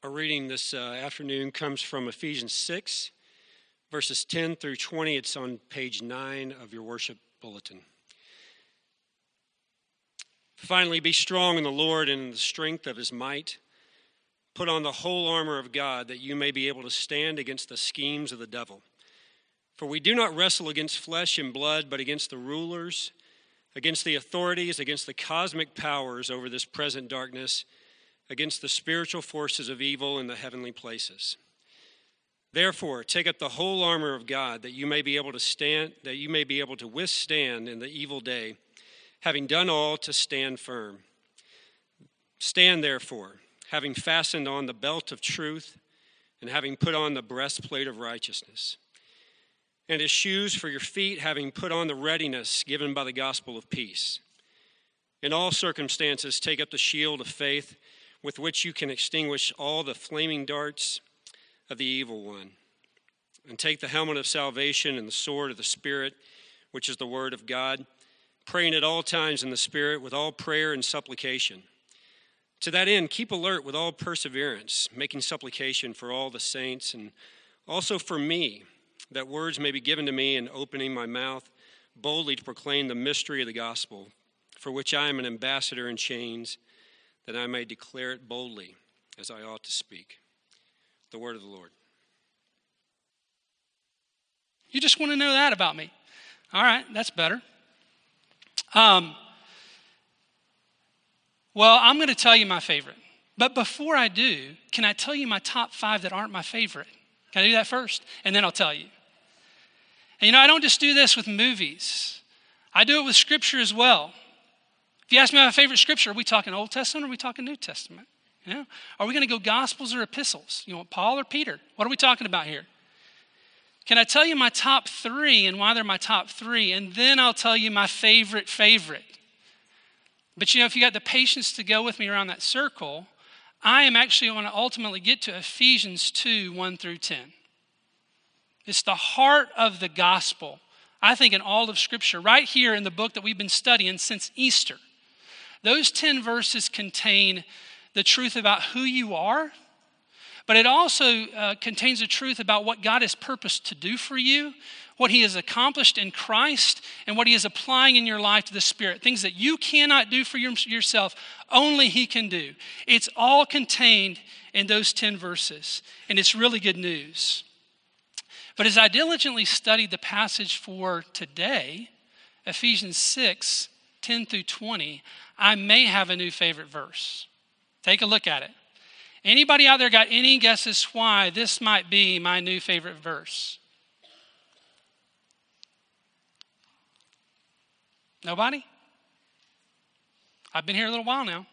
Our reading this afternoon comes from Ephesians 6, verses 10 through 20. It's on page 9 of your worship bulletin. Finally, be strong in the Lord and in the strength of his might. Put on the whole armor of God, that you may be able to stand against the schemes of the devil. For we do not wrestle against flesh and blood, but against the rulers, against the authorities, against the cosmic powers over this present darkness, against the spiritual forces of evil in the heavenly places. Therefore, take up the whole armor of God, that you may be able to stand, that you may be able to withstand in the evil day, having done all to stand firm. Stand therefore, having fastened on the belt of truth, and having put on the breastplate of righteousness, and as shoes for your feet, having put on the readiness given by the gospel of peace. In all circumstances, take up the shield of faith, with which you can extinguish all the flaming darts of the evil one. And take the helmet of salvation and the sword of the Spirit, which is the word of God, praying at all times in the Spirit with all prayer and supplication. To that end, keep alert with all perseverance, making supplication for all the saints, and also for me, that words may be given to me in opening my mouth boldly to proclaim the mystery of the gospel, for which I am an ambassador in chains, that I may declare it boldly as I ought to speak. The word of the Lord. You just want to know that about me. All right, that's better. Well, I'm going to tell you my favorite. But before I do, can I tell you my top 5 that aren't my favorite? Can I do that first? And then I'll tell you. And I don't just do this with movies. I do it with Scripture as well. If you ask me my favorite Scripture, are we talking Old Testament or are we talking New Testament? Are we going to go Gospels or epistles? Paul or Peter? What are we talking about here? Can I tell you my top 3 and why they're my top 3? And then I'll tell you my favorite. But if you got the patience to go with me around that circle, I am actually going to ultimately get to Ephesians 2, 1 through 10. It's the heart of the gospel, I think, in all of Scripture, right here in the book that we've been studying since Easter. Those 10 verses contain the truth about who you are, but it also contains the truth about what God has purposed to do for you, what he has accomplished in Christ, and what he is applying in your life to the Spirit. Things that you cannot do for yourself, only he can do. It's all contained in those 10 verses, and it's really good news. But as I diligently studied the passage for today, Ephesians 6, 10 through 20, I may have a new favorite verse. Take a look at it. Anybody out there got any guesses why this might be my new favorite verse? Nobody? I've been here a little while now.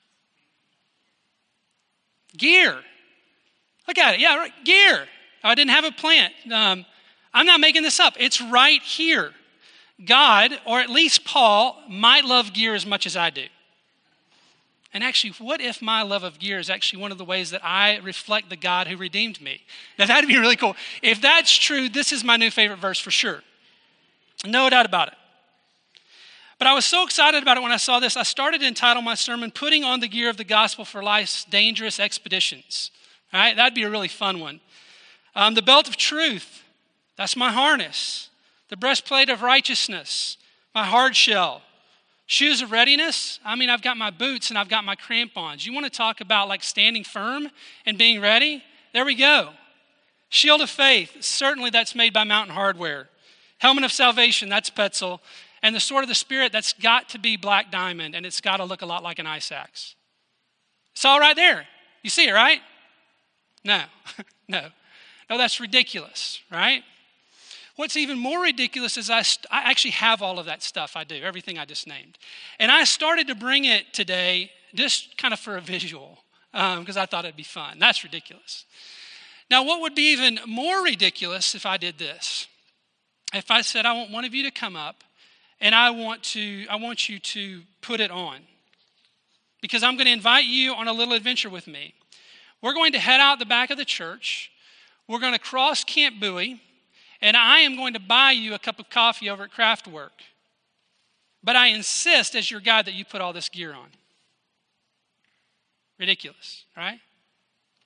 Gear. Look at it. Yeah, right. Gear. I didn't have a plant. I'm not making this up. It's right here. God, or at least Paul, might love gear as much as I do. And actually, what if my love of gear is actually one of the ways that I reflect the God who redeemed me? Now, that'd be really cool. If that's true, this is my new favorite verse for sure. No doubt about it. But I was so excited about it when I saw this, I started to entitle my sermon, Putting on the Gear of the Gospel for Life's Dangerous Expeditions. All right, that'd be a really fun one. The belt of truth, that's my harness. The breastplate of righteousness, my hard shell. Shoes of readiness, I've got my boots and I've got my crampons. You want to talk about like standing firm and being ready? There we go. Shield of faith, certainly that's made by Mountain Hardware. Helmet of salvation, that's Petzl. And the sword of the Spirit, that's got to be Black Diamond, and it's got to look a lot like an ice axe. It's all right there. You see it, right? No, no, that's ridiculous, right? What's even more ridiculous is I actually have all of that stuff. I do, everything I just named. And I started to bring it today just kind of for a visual because I thought it'd be fun. That's ridiculous. Now, what would be even more ridiculous if I did this? If I said, I want one of you to come up and I want you to put it on. Because I'm going to invite you on a little adventure with me. We're going to head out the back of the church. We're going to cross Camp Bowie. And I am going to buy you a cup of coffee over at Craftwork. But I insist as your guide that you put all this gear on. Ridiculous, right?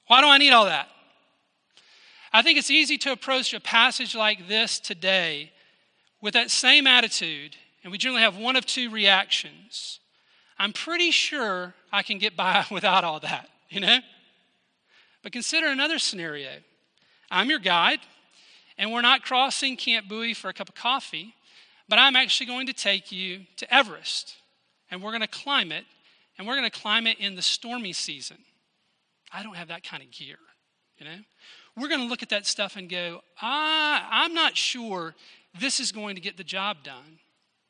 Why do I need all that? I think it's easy to approach a passage like this today with that same attitude, and we generally have one of two reactions. I'm pretty sure I can get by without all that, But consider another scenario. I'm your guide, and we're not crossing Camp Bowie for a cup of coffee, but I'm actually going to take you to Everest, and we're going to climb it, and we're going to climb it in the stormy season. I don't have that kind of gear, We're going to look at that stuff and go, I'm not sure this is going to get the job done.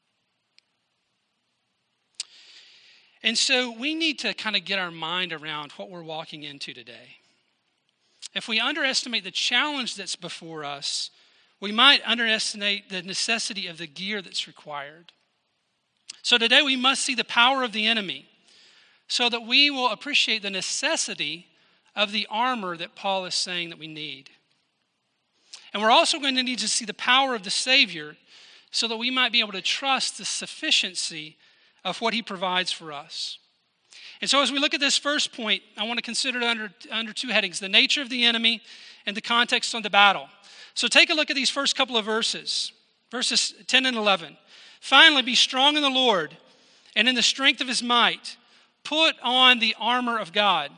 And so we need to kind of get our mind around what we're walking into today. If we underestimate the challenge that's before us, we might underestimate the necessity of the gear that's required. So today we must see the power of the enemy so that we will appreciate the necessity of the armor that Paul is saying that we need. And we're also going to need to see the power of the Savior so that we might be able to trust the sufficiency of what he provides for us. And so as we look at this first point, I want to consider it under two headings: the nature of the enemy and the context of the battle. So take a look at these first couple of verses 10 and 11. Finally, be strong in the Lord and in the strength of his might. Put on the armor of God.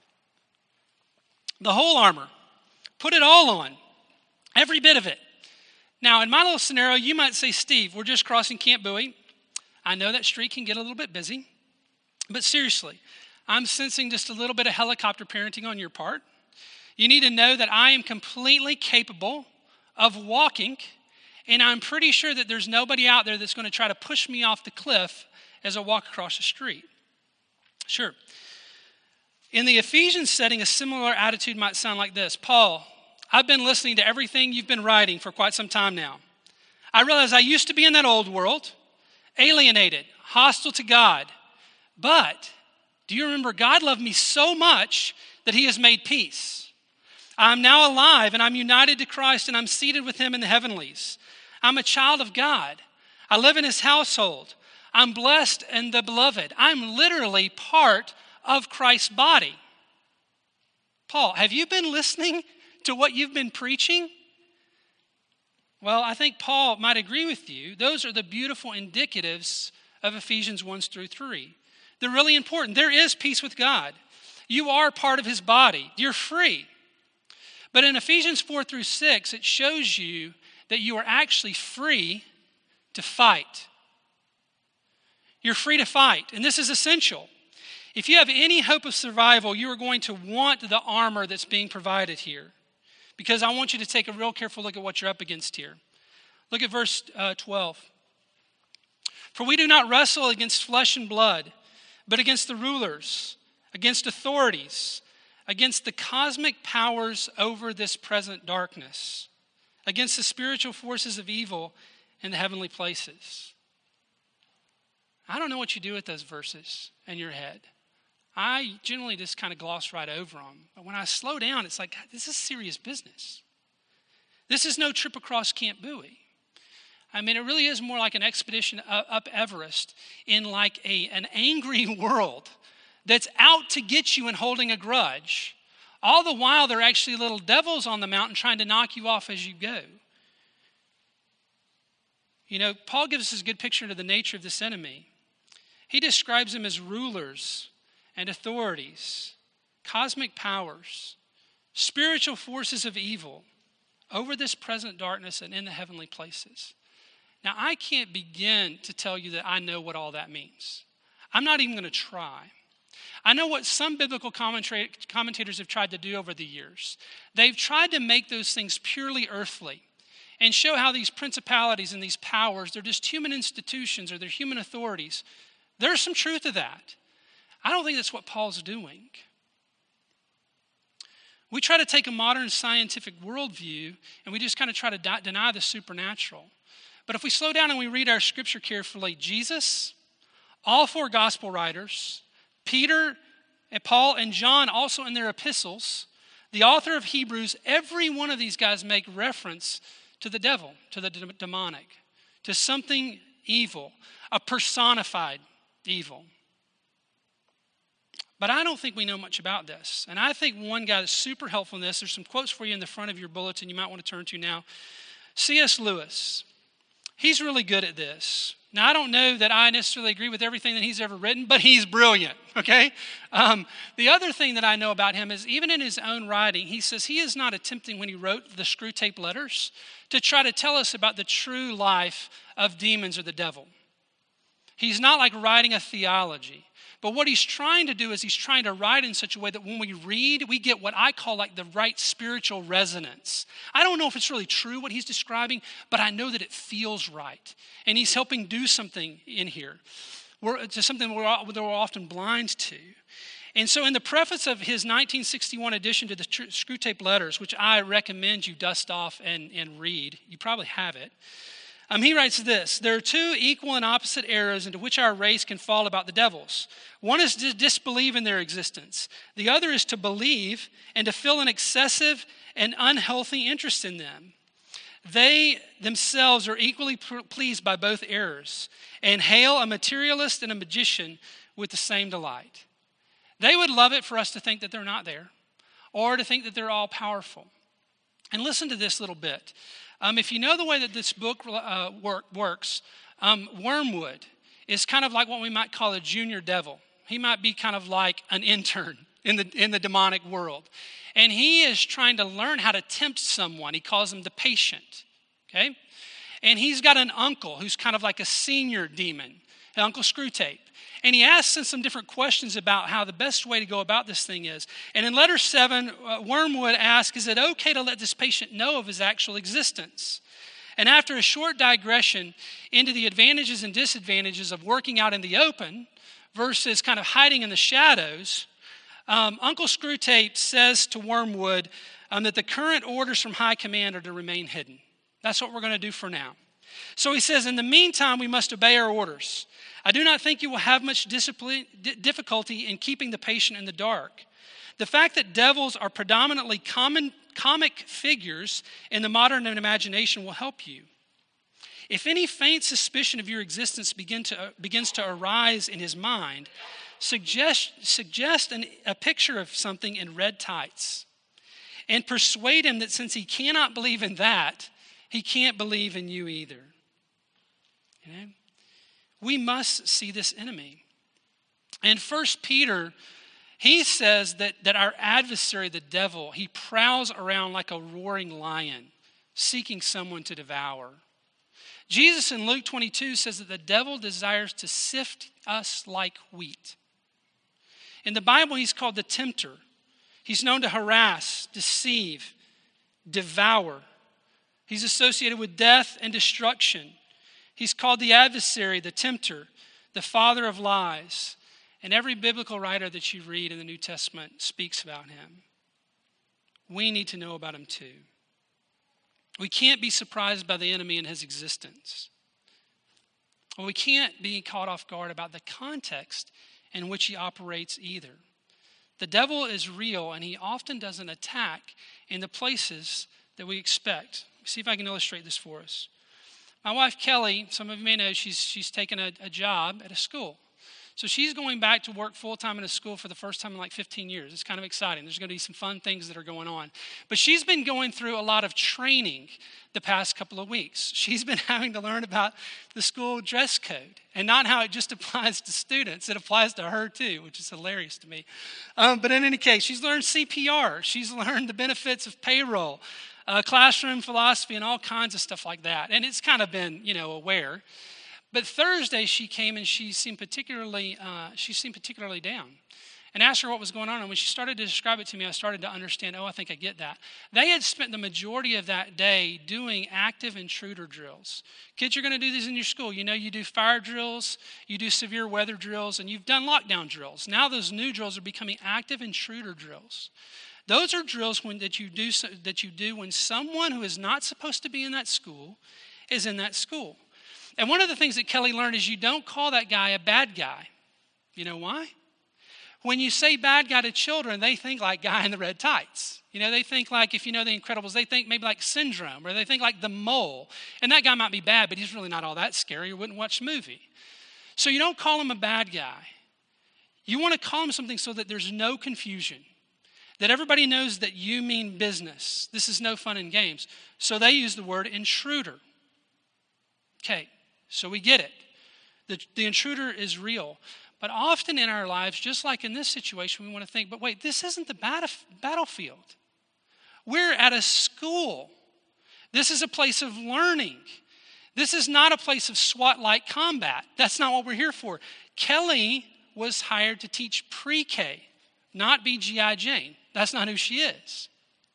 The whole armor. Put it all on. Every bit of it. Now, in my little scenario, you might say, Steve, we're just crossing Camp Bowie. I know that street can get a little bit busy. But seriously, I'm sensing just a little bit of helicopter parenting on your part. You need to know that I am completely capable of walking, and I'm pretty sure that there's nobody out there that's going to try to push me off the cliff as I walk across the street. Sure. In the Ephesians setting, a similar attitude might sound like this. Paul, I've been listening to everything you've been writing for quite some time now. I realize I used to be in that old world, alienated, hostile to God. But do you remember God loved me so much that he has made peace? I'm now alive and I'm united to Christ and I'm seated with him in the heavenlies. I'm a child of God. I live in his household. I'm blessed and the beloved. I'm literally part of Christ's body. Paul, have you been listening to what you've been preaching? Well, I think Paul might agree with you. Those are the beautiful indicatives of Ephesians 1-3. They're really important. There is peace with God. You are part of his body. You're free. But in Ephesians 4-6, it shows you that you are actually free to fight. You're free to fight, and this is essential. If you have any hope of survival, you are going to want the armor that's being provided here, because I want you to take a real careful look at what you're up against here. Look at verse 12. For we do not wrestle against flesh and blood, but against the rulers, against authorities, against the cosmic powers over this present darkness, against the spiritual forces of evil in the heavenly places. I don't know what you do with those verses in your head. I generally just kind of gloss right over them. But when I slow down, it's like, this is serious business. This is no trip across Camp Bowie. I mean, it really is more like an expedition up Everest in like an angry world that's out to get you and holding a grudge. All the while, there are actually little devils on the mountain trying to knock you off as you go. Paul gives us a good picture of the nature of this enemy. He describes them as rulers and authorities, cosmic powers, spiritual forces of evil over this present darkness and in the heavenly places. Now, I can't begin to tell you that I know what all that means. I'm not even going to try. I know what some biblical commentators have tried to do over the years. They've tried to make those things purely earthly and show how these principalities and these powers, they're just human institutions or they're human authorities. There's some truth to that. I don't think that's what Paul's doing. We try to take a modern scientific worldview and we just kind of try to deny the supernatural. But if we slow down and we read our scripture carefully, Jesus, all four gospel writers, Peter and Paul and John also in their epistles, the author of Hebrews, every one of these guys make reference to the devil, to the demonic, to something evil, a personified evil. But I don't think we know much about this. And I think one guy that's super helpful in this, there's some quotes for you in the front of your bulletin you might want to turn to now. C.S. Lewis. He's really good at this. Now, I don't know that I necessarily agree with everything that he's ever written, but he's brilliant, okay? The other thing that I know about him is even in his own writing, he says he is not attempting when he wrote the Screwtape Letters to try to tell us about the true life of demons or the devil. He's not like writing a theology. But what he's trying to do is he's trying to write in such a way that when we read, we get what I call like the right spiritual resonance. I don't know if it's really true what he's describing, but I know that it feels right. And he's helping do something in here. To something we're often blind to. And so in the preface of his 1961 edition to the Screwtape Letters, which I recommend you dust off and read, you probably have it. He writes this: there are two equal and opposite errors into which our race can fall about the devils. One is to disbelieve in their existence. The other is to believe and to feel an excessive and unhealthy interest in them. They themselves are equally pleased by both errors and hail a materialist and a magician with the same delight. They would love it for us to think that they're not there or to think that they're all powerful. And listen to this little bit. If you know the way that this book works, Wormwood is kind of like what we might call a junior devil. He might be kind of like an intern in the demonic world. And he is trying to learn how to tempt someone. He calls him the patient, okay? And he's got an uncle who's kind of like a senior demon, Uncle Screwtape. And he asks him some different questions about how the best way to go about this thing is. And in letter 7, Wormwood asks, is it okay to let this patient know of his actual existence? And after a short digression into the advantages and disadvantages of working out in the open versus kind of hiding in the shadows, Uncle Screwtape says to Wormwood that the current orders from high command are to remain hidden. That's what we're going to do for now. So he says, in the meantime, we must obey our orders. I do not think you will have much difficulty in keeping the patient in the dark. The fact that devils are predominantly comic figures in the modern imagination will help you. If any faint suspicion of your existence begins to arise in his mind, suggest a picture of something in red tights and persuade him that since he cannot believe in that, he can't believe in you either. You know? We must see this enemy. In 1 Peter, he says that our adversary, the devil, he prowls around like a roaring lion, seeking someone to devour. Jesus in Luke 22 says that the devil desires to sift us like wheat. In the Bible, he's called the tempter. He's known to harass, deceive, devour. He's associated with death and destruction. He's called the adversary, the tempter, the father of lies. And every biblical writer that you read in the New Testament speaks about him. We need to know about him too. We can't be surprised by the enemy and his existence. Or we can't be caught off guard about the context in which he operates either. The devil is real, and he often doesn't attack in the places that we expect. See if I can illustrate this for us. My wife, Kelly, some of you may know, she's taken a job at a school. So she's going back to work full-time in a school for the first time in like 15 years. It's kind of exciting. There's going to be some fun things that are going on. But she's been going through a lot of training the past couple of weeks. She's been having to learn about the school dress code and not how it just applies to students. It applies to her too, which is hilarious to me. But in any case, she's learned CPR. She's learned the benefits of payroll, classroom philosophy, and all kinds of stuff like that. And it's kind of been, aware. But Thursday she came and she seemed particularly down. And asked her what was going on. And when she started to describe it to me, I started to understand, I think I get that. They had spent the majority of that day doing active intruder drills. Kids, you're going to do these in your school. You do fire drills, you do severe weather drills, and you've done lockdown drills. Now those new drills are becoming active intruder drills. Those are drills that you do when someone who is not supposed to be in that school is in that school. And one of the things that Kelly learned is you don't call that guy a bad guy. You know why? When you say bad guy to children, they think like guy in the red tights. They think like, if you know The Incredibles, they think maybe like Syndrome, or they think like the mole. And that guy might be bad, but he's really not all that scary. You wouldn't watch the movie. So you don't call him a bad guy. You want to call them something so that there's no confusion, that everybody knows that you mean business. This is no fun and games. So they use the word intruder. Okay, so we get it. The intruder is real. But often in our lives, just like in this situation, we want to think, but wait, this isn't the battlefield. We're at a school. This is a place of learning. This is not a place of SWAT-like combat. That's not what we're here for. Kelly was hired to teach pre-K, not be G.I. Jane. That's not who she is.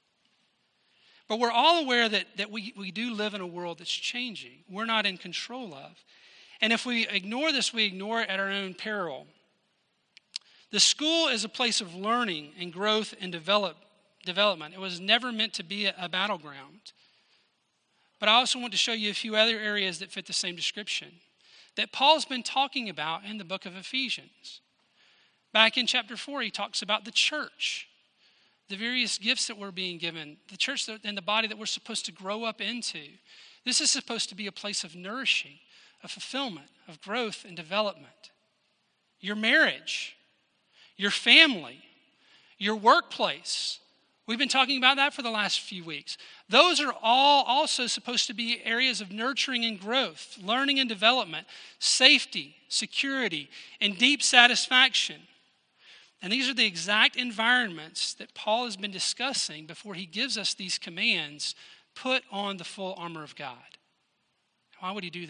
But we're all aware that we do live in a world that's changing. We're not in control of. And if we ignore this, we ignore it at our own peril. The school is a place of learning and growth and development. It was never meant to be a battleground. But I also want to show you a few other areas that fit the same description that Paul's been talking about in the book of Ephesians. Back in chapter 4, he talks about the church, the various gifts that we're being given, the church and the body that we're supposed to grow up into. This is supposed to be a place of nourishing, of fulfillment, of growth and development. Your marriage, your family, your workplace. We've been talking about that for the last few weeks. Those are all also supposed to be areas of nurturing and growth, learning and development, safety, security, and deep satisfaction. And these are the exact environments that Paul has been discussing before he gives us these commands. Put on the full armor of God. Why would he do that?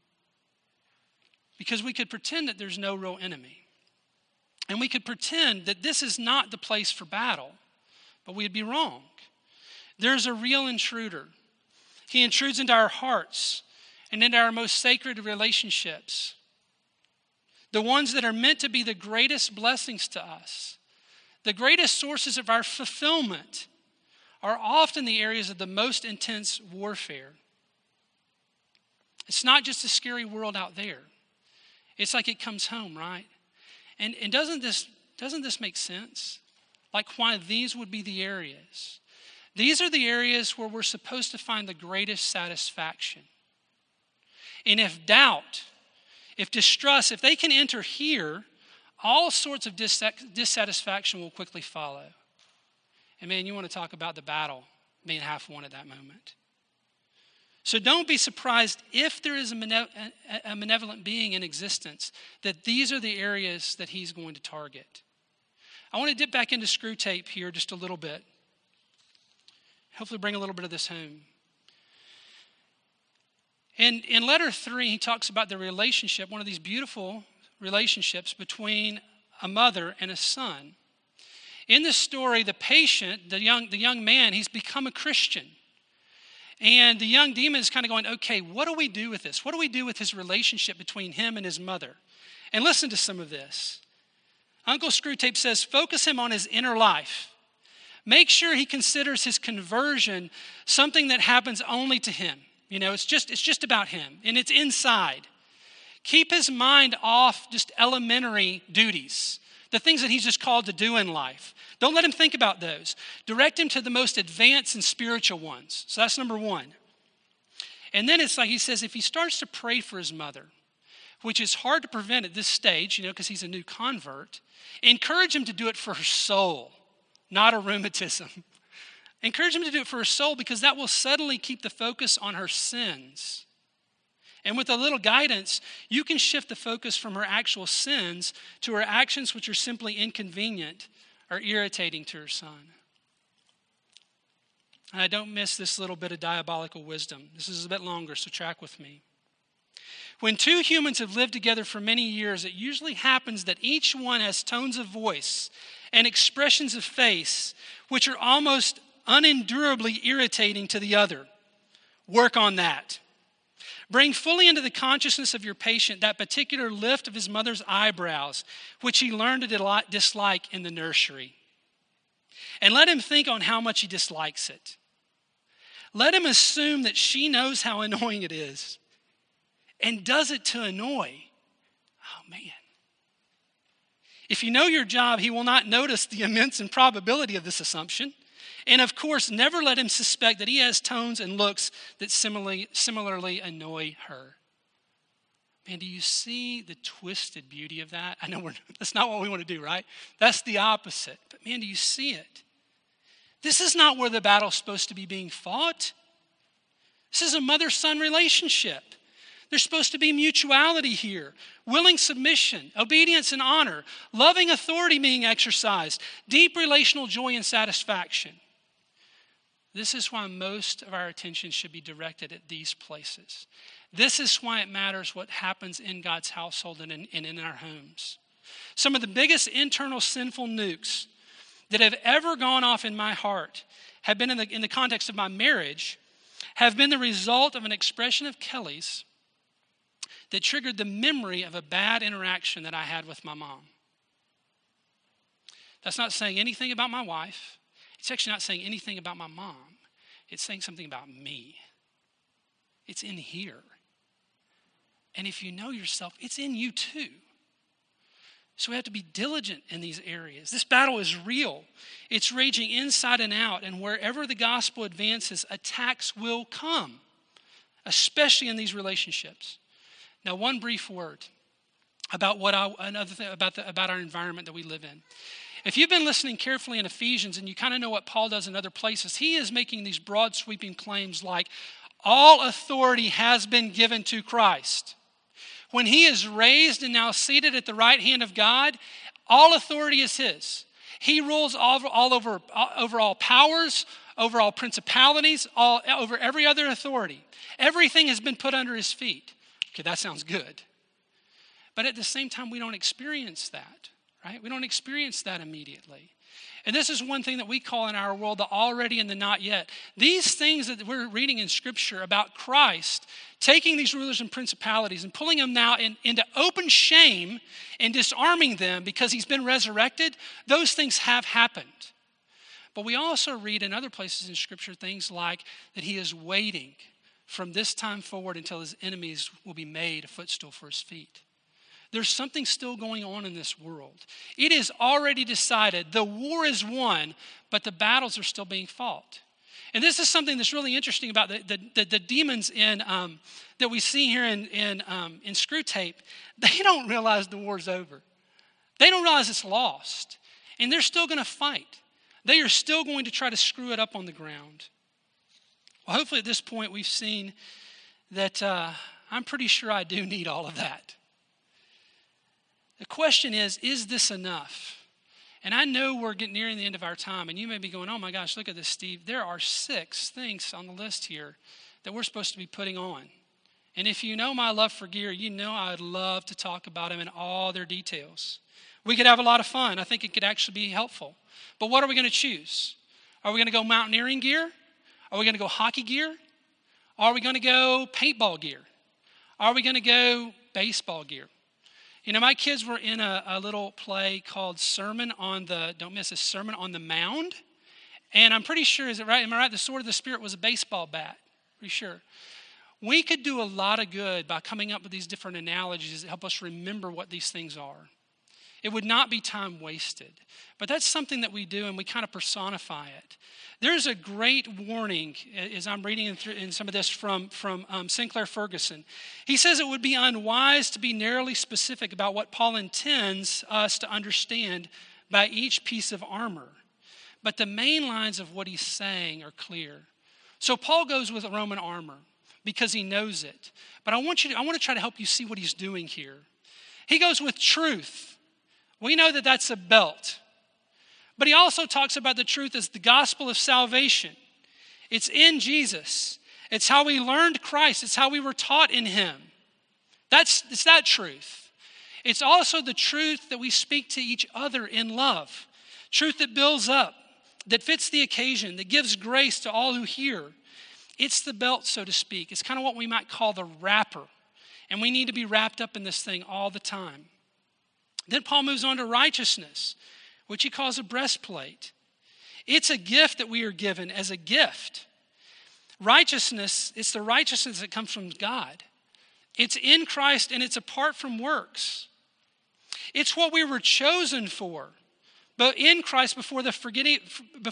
Because we could pretend that there's no real enemy. And we could pretend that this is not the place for battle. But we'd be wrong. There's a real intruder. He intrudes into our hearts and into our most sacred relationships. The ones that are meant to be the greatest blessings to us. The greatest sources of our fulfillment are often the areas of the most intense warfare. It's not just a scary world out there. It's like it comes home, right? And doesn't this make sense? Like why these would be the areas. These are the areas where we're supposed to find the greatest satisfaction. And if doubt, if distrust, if they can enter here, all sorts of dissatisfaction will quickly follow. And man, you want to talk about the battle being half won at that moment. So don't be surprised if there is a malevolent being in existence, that these are the areas that he's going to target. I want to dip back into Screw Tape here just a little bit. Hopefully bring a little bit of this home. And in letter 3, he talks about the relationship, one of these beautiful relationships between a mother and a son. In this story, the patient, the young man, he's become a Christian. And the young demon is kind of going, okay, what do we do with this? What do we do with his relationship between him and his mother? And listen to some of this. Uncle Screwtape says, focus him on his inner life. Make sure he considers his conversion something that happens only to him. You know, it's just about him, and it's inside. Keep his mind off just elementary duties, the things that he's just called to do in life. Don't let him think about those. Direct him to the most advanced and spiritual ones. So that's number 1. And then it's like he says, if he starts to pray for his mother, which is hard to prevent at this stage, because he's a new convert, encourage him to do it for her soul, not a rheumatism. Encourage him to do it for her soul, because that will suddenly keep the focus on her sins. And with a little guidance, you can shift the focus from her actual sins to her actions which are simply inconvenient or irritating to her son. And I don't miss this little bit of diabolical wisdom. This is a bit longer, so track with me. When 2 humans have lived together for many years, it usually happens that each one has tones of voice and expressions of face which are almost unendurably irritating to the other. Work on that. Bring fully into the consciousness of your patient that particular lift of his mother's eyebrows, which he learned to dislike in the nursery. And let him think on how much he dislikes it. Let him assume that she knows how annoying it is and does it to annoy. Oh, man. If you know your job, he will not notice the immense improbability of this assumption. And of course, never let him suspect that he has tones and looks that similarly annoy her. Man, do you see the twisted beauty of that? I know that's not what we want to do, right? That's the opposite. But man, do you see it? This is not where the battle's supposed to be being fought. This is a mother-son relationship. There's supposed to be mutuality here, willing submission, obedience and honor, loving authority being exercised, deep relational joy and satisfaction. This is why most of our attention should be directed at these places. This is why it matters what happens in God's household and in our homes. Some of the biggest internal sinful nukes that have ever gone off in my heart have been in the context of my marriage, have been the result of an expression of Kelly's that triggered the memory of a bad interaction that I had with my mom. That's not saying anything about my wife. It's actually not saying anything about my mom. It's saying something about me. It's in here. And if you know yourself, it's in you too. So we have to be diligent in these areas. This battle is real. It's raging inside and out. And wherever the gospel advances, attacks will come, especially in these relationships. Now, one brief word about about our environment that we live in. If you've been listening carefully in Ephesians and you kind of know what Paul does in other places, he is making these broad sweeping claims like, all authority has been given to Christ. When he is raised and now seated at the right hand of God, all authority is his. He rules over all powers, over all principalities, over every other authority. Everything has been put under his feet. Okay, that sounds good. But at the same time, we don't experience that, right? We don't experience that immediately. And this is one thing that we call in our world the already and the not yet. These things that we're reading in Scripture about Christ taking these rulers and principalities and pulling them now into open shame and disarming them because he's been resurrected, those things have happened. But we also read in other places in Scripture things like that he is waiting from this time forward until his enemies will be made a footstool for his feet. There's something still going on in this world. It is already decided. The war is won, but the battles are still being fought. And this is something that's really interesting about the demons that we see here in Screwtape. They don't realize the war's over. They don't realize it's lost. And they're still going to fight. They are still going to try to screw it up on the ground. Well, hopefully at this point we've seen that I'm pretty sure I do need all of that. The question is this enough? And I know we're getting nearing the end of our time, and you may be going, oh my gosh, look at this, Steve. There are 6 things on the list here that we're supposed to be putting on. And if you know my love for gear, you know I would love to talk about them in all their details. We could have a lot of fun. I think it could actually be helpful. But what are we going to choose? Are we going to go mountaineering gear? Are we going to go hockey gear? Are we going to go paintball gear? Are we going to go baseball gear? You know, my kids were in a little play called Sermon on the Mound. And I'm pretty sure, is it right? Am I right? The sword of the Spirit was a baseball bat. Pretty sure. We could do a lot of good by coming up with these different analogies that help us remember what these things are. It would not be time wasted. But that's something that we do, and we kind of personify it. There's a great warning, as I'm reading in some of this from Sinclair Ferguson. He says it would be unwise to be narrowly specific about what Paul intends us to understand by each piece of armor. But the main lines of what he's saying are clear. So Paul goes with Roman armor because he knows it. But I want to try to help you see what he's doing here. He goes with truth. We know that that's a belt. But he also talks about the truth as the gospel of salvation. It's in Jesus. It's how we learned Christ. It's how we were taught in him. It's that truth. It's also the truth that we speak to each other in love. Truth that builds up, that fits the occasion, that gives grace to all who hear. It's the belt, so to speak. It's kind of what we might call the wrapper. And we need to be wrapped up in this thing all the time. Then Paul moves on to righteousness, which he calls a breastplate. It's a gift that we are given as a gift. Righteousness, it's the righteousness that comes from God. It's in Christ and it's apart from works. It's what we were chosen for, but in Christ before the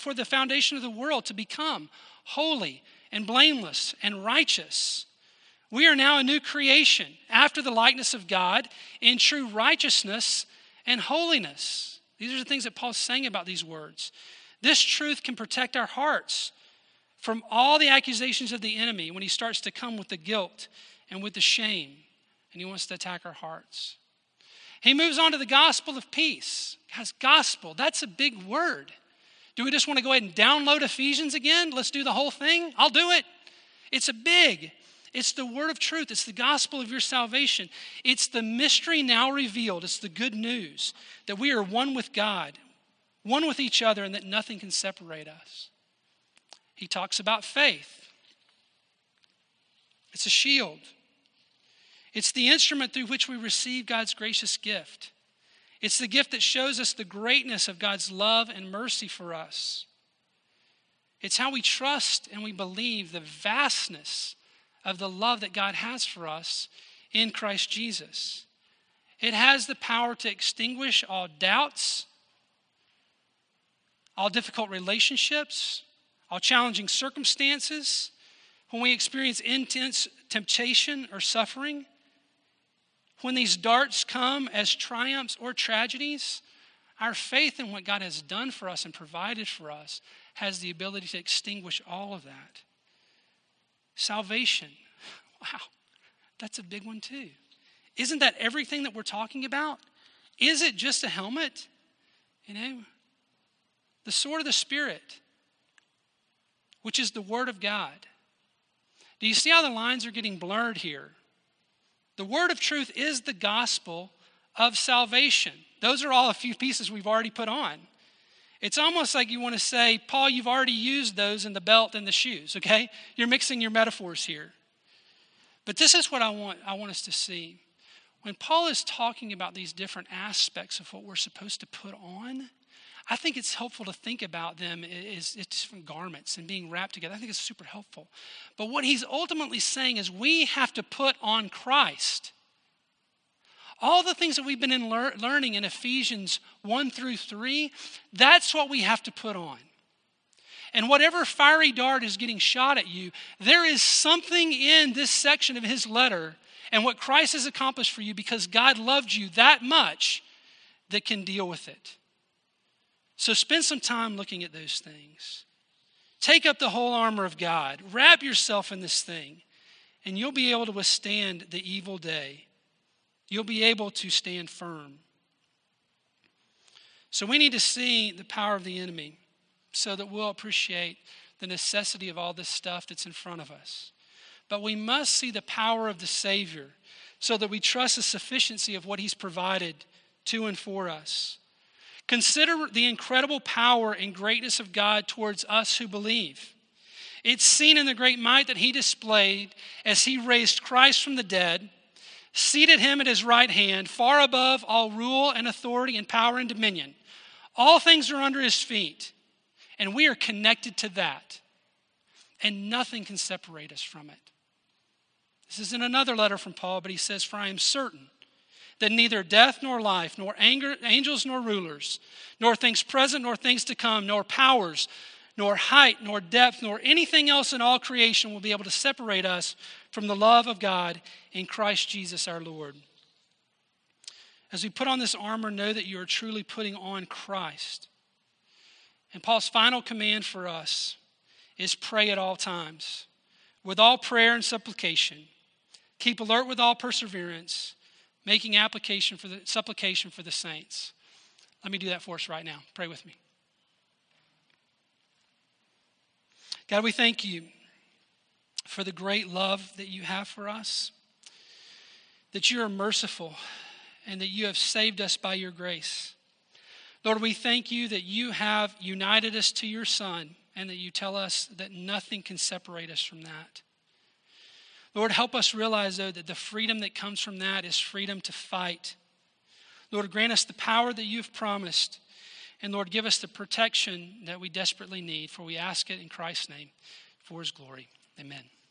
foundation of the world to become holy and blameless and righteous. We are now a new creation after the likeness of God in true righteousness and holiness. These are the things that Paul's saying about these words. This truth can protect our hearts from all the accusations of the enemy when he starts to come with the guilt and with the shame, and he wants to attack our hearts. He moves on to the gospel of peace. Guys, gospel, that's a big word. Do we just want to go ahead and download Ephesians again? Let's do the whole thing? I'll do it. It's the word of truth. It's the gospel of your salvation. It's the mystery now revealed. It's the good news that we are one with God, one with each other, and that nothing can separate us. He talks about faith. It's a shield. It's the instrument through which we receive God's gracious gift. It's the gift that shows us the greatness of God's love and mercy for us. It's how we trust and we believe the vastness of the love that God has for us in Christ Jesus. It has the power to extinguish all doubts, all difficult relationships, all challenging circumstances. When we experience intense temptation or suffering, when these darts come as triumphs or tragedies, our faith in what God has done for us and provided for us has the ability to extinguish all of that. Salvation. Wow, that's a big one too. Isn't that everything that we're talking about? Is it just a helmet? The sword of the Spirit, which is the Word of God. Do you see how the lines are getting blurred here? The word of truth is the gospel of salvation. Those are all a few pieces we've already put on. It's almost like you want to say, Paul, you've already used those in the belt and the shoes, okay? You're mixing your metaphors here. But this is what I want us to see. When Paul is talking about these different aspects of what we're supposed to put on, I think it's helpful to think about them as different garments and being wrapped together. I think it's super helpful. But what he's ultimately saying is we have to put on Christ. All the things that we've been learning in Ephesians 1 through 3, that's what we have to put on. And whatever fiery dart is getting shot at you, there is something in this section of his letter and what Christ has accomplished for you because God loved you that much that can deal with it. So spend some time looking at those things. Take up the whole armor of God. Wrap yourself in this thing, and you'll be able to withstand the evil day. You'll be able to stand firm. So we need to see the power of the enemy so that we'll appreciate the necessity of all this stuff that's in front of us. But we must see the power of the Savior so that we trust the sufficiency of what he's provided to and for us. Consider the incredible power and greatness of God towards us who believe. It's seen in the great might that he displayed as he raised Christ from the dead, seated him at his right hand, far above all rule and authority and power and dominion. All things are under his feet, and we are connected to that. And nothing can separate us from it. This is in another letter from Paul, but he says, "For I am certain that neither death nor life, nor angels nor rulers, nor things present nor things to come, nor powers, nor height, nor depth, nor anything else in all creation will be able to separate us from the love of God in Christ Jesus our Lord." As we put on this armor, know that you are truly putting on Christ. And Paul's final command for us is pray at all times, with all prayer and supplication. Keep alert with all perseverance, making supplication for the saints. Let me do that for us right now. Pray with me. God, we thank you for the great love that you have for us, that you are merciful, and that you have saved us by your grace. Lord, we thank you that you have united us to your Son, and that you tell us that nothing can separate us from that. Lord, help us realize, though, that the freedom that comes from that is freedom to fight. Lord, grant us the power that you've promised. And Lord, give us the protection that we desperately need. For we ask it in Christ's name, for his glory. Amen.